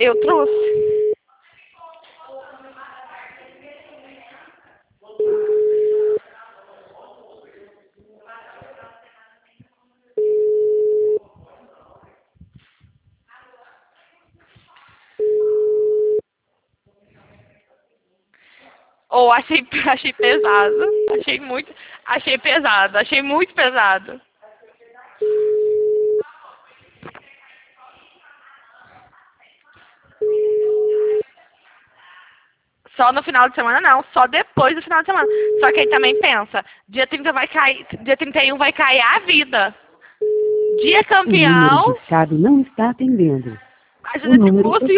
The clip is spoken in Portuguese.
Eu trouxe. Ou achei pesado. Achei muito pesado. Só no final de semana não, só depois do final de semana. Só que aí também pensa, dia 30 vai cair, dia 31 vai cair a vida. Dia O número campeão, discado não está atendendo. a O número Judite